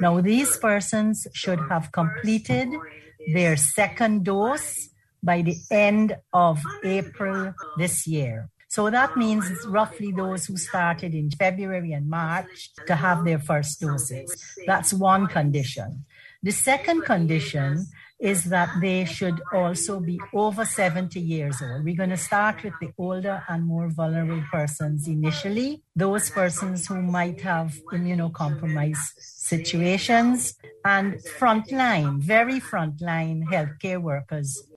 Now, these persons should have completed their second dose by the end of April this year. So that means it's roughly those who started in February and March to have their first doses. That's one condition. The second condition is that they should also be over 70 years old. We're going to start with the older and more vulnerable persons initially, those persons who might have immunocompromised situations, and frontline, very frontline healthcare workers